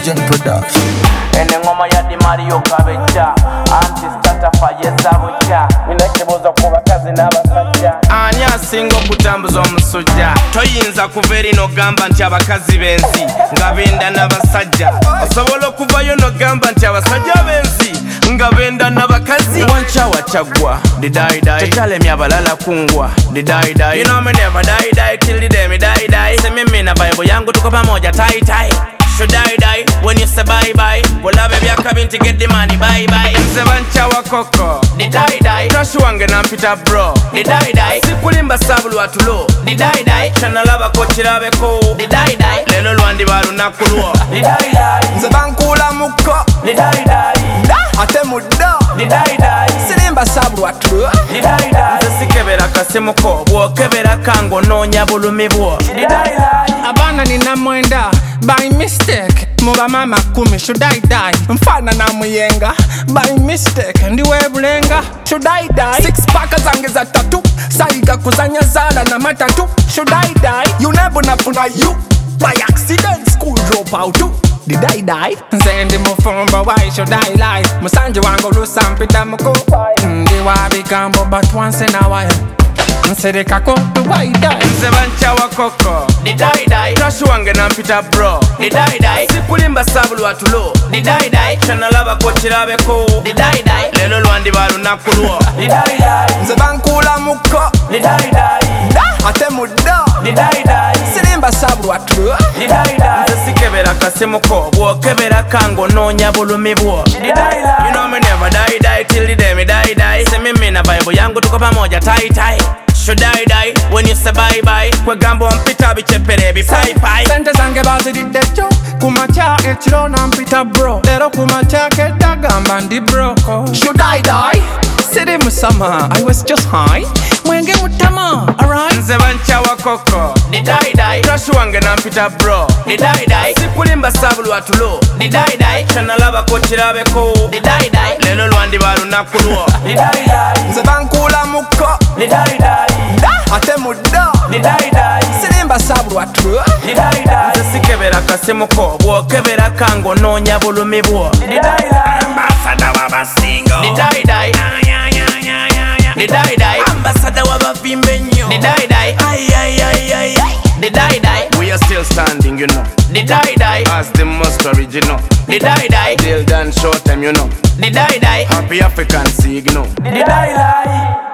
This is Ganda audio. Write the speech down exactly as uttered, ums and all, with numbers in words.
Legend Production. Ene ngoma ya Di Mario Kabeja Anti starter fayeza buja Nina kibuzo ku bakazi n'abasajja Ani asinga okutambuza omusujja Toyinza kuva eri n'ogamba nti abakazi benzi nga benda n'abasajja Osobola okuvayo n'ogamba nti abasajja benzi nga benda n'abakazi Wanchawa chagwa didaidai Techalemya abalala kungwa didaidai You know me never die die till the day me die die Se mimi na vibe yangu tuko pamoja tie tie Should I die when you say bye bye? Well, I baby, I come in to get the money, bye bye. Nsevancha wa koko, did I die? Trash wange na mpita bro, did I die? Sikulimba sabulu watulo, did I die? Chana lava kochirabe ko, did I die? Lelo luandi baru nakuluo, did I die? Nsevankula muko, did I die? Ate mudo, did I die? Silimba sabulu watulo, did I die? Nsesikebera kasimuko, bwokebera kango nonya bulumi bwo, did I die? Abana nina mwenda by mistake muba mama kumi should I die mfana na muyenga by mistake ndiwe bulenga should I die six paka zange za tatu saiga kuzanya zala na matatu should I die you never nafuna you by accident school drop out too did I die nzendi mufumba why should I lie musanje wango lusampita muko ndi wabigambo but once in a while Nsereka ko why die Nsevancha wa koko did I die Trash wange na mpita bro did I die Sikulimba sabulu watulo did I die Chana lava kochirabe ko did I die Lelo luandi baru nakuluo did I die Nsevankula muko did I die Ate mudo did I die Silimba sabulu watulo did I die Nsesikebera kasimuko bwokebera kango nonya bulumi bwo did I die You know me never die die till the day me die die Se mimi na vibe yangu tuko pamoja tie tie Should I die when you say bye bye? Kwe gambo mpita bichepere bipai pai Sente zange bazi didecho Kumacha echiro na mpita bro Lero kumacha keta gamba ndi broko Should I die? Siri musama, I was just high Mwenge utama, alright? Nsevancha wa koko did I die? Trash wange na mpita bro did I die? Sikulimba sabulu watulo did I die? Chana lava kochirabe ko did I die? Lelo luandi baru nakuluo did I die? Nsevankula muko did I die? Ate mudo did I die? Silimba sabulu watulo did I die? Nsesikebera kasimuko bwokebera kango nonya bulumi bwo did I die? Ambassador wabasingo did I die? Did I die? Ambassador wabavimbe nyo did I die? Ay ay ay ay did I die? We are still standing, you know. Did I die? As the most original. Did I die? Till done short time, you know. Did I die? Happy African signal. Did I die?